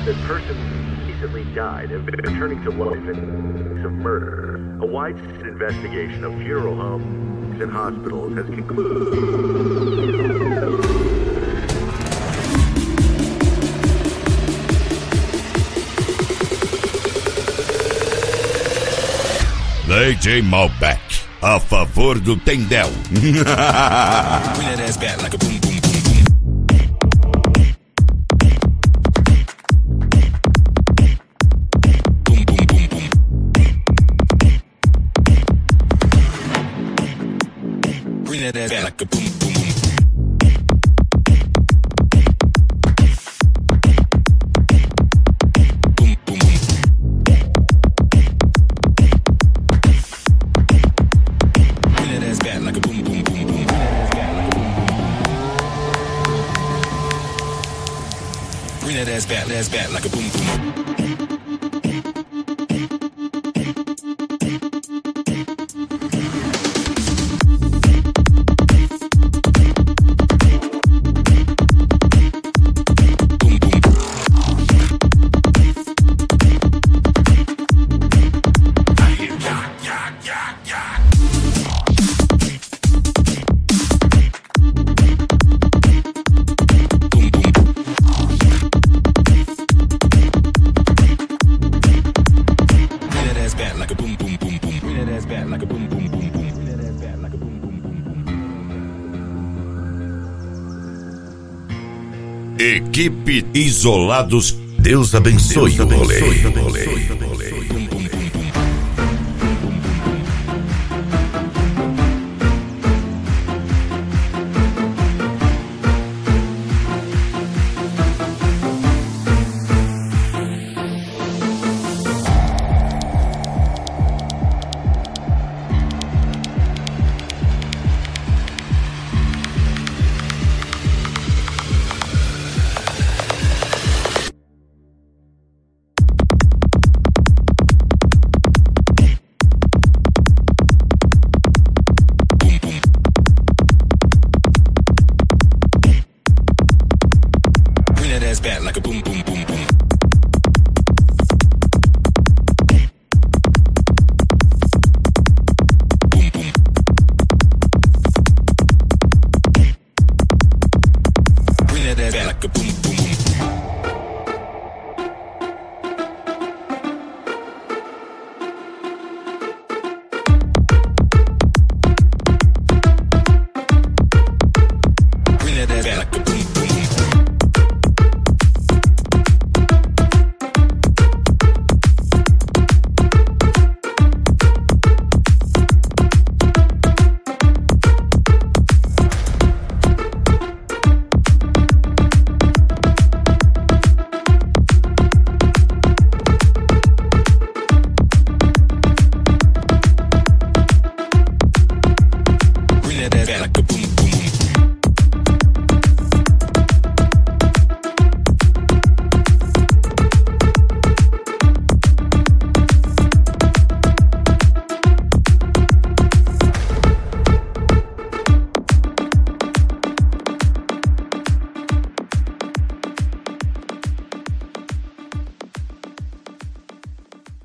that persons recently died have been returning to life in of murder. A widespread investigation of funeral homes and hospitals has concluded. DJ Malbec, a favor do Tendel. That's back like a boom boom. Equipe Isolados, Deus abençoe o rolê. Like a boom.